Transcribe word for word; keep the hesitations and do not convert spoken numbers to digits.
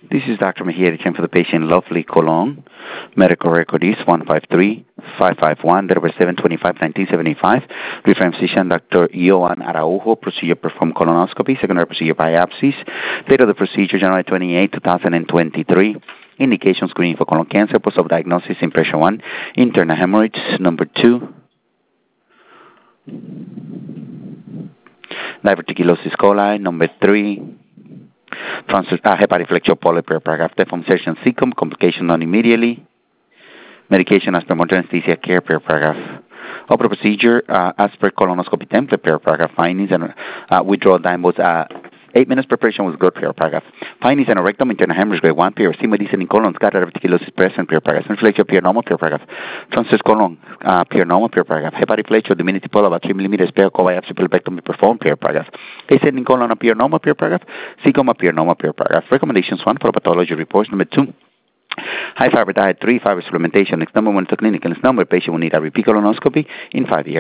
This is Doctor Mejia, for the patient Lovely Colon. Medical record is one five three five five one, date of birth seven twenty-five nineteen seventy-five. Referring physician Doctor Joan Araujo. Procedure performed colonoscopy. Secondary procedure biopsies. Date of the procedure January twenty-eighth, twenty twenty-three. Indication screening for colon cancer. Post-op diagnosis impression one. Internal hemorrhage number two. Diverticulosis coli number three. Transfer, uh, hepatic flexure polyp per paragraph. Deform session cecum. Complication done immediately. Medication as per modern anesthesia care per paragraph. Opera procedure uh, as per colonoscopy template per paragraph. Findings and uh, withdrawal time was uh, eight minutes preparation was good per paragraph. Findings and rectum internal hemorrhage grade one per C in colon scatter diverticulosis present per paragraph. Inflection per normal per paragraph. Transverse colon uh, per normal per paragraph. Hepatic flexure diminutive polyp about three millimeters per biopsy pelvectomy performed per paragraph. Ascending colon appear normal per paragraph. Cecum appear normal per paragraph. Recommendations one for pathology reports. Number two. High fiber diet, three fiber supplementation. Next number one is the clinical. Next number patient will need a repeat colonoscopy in five years.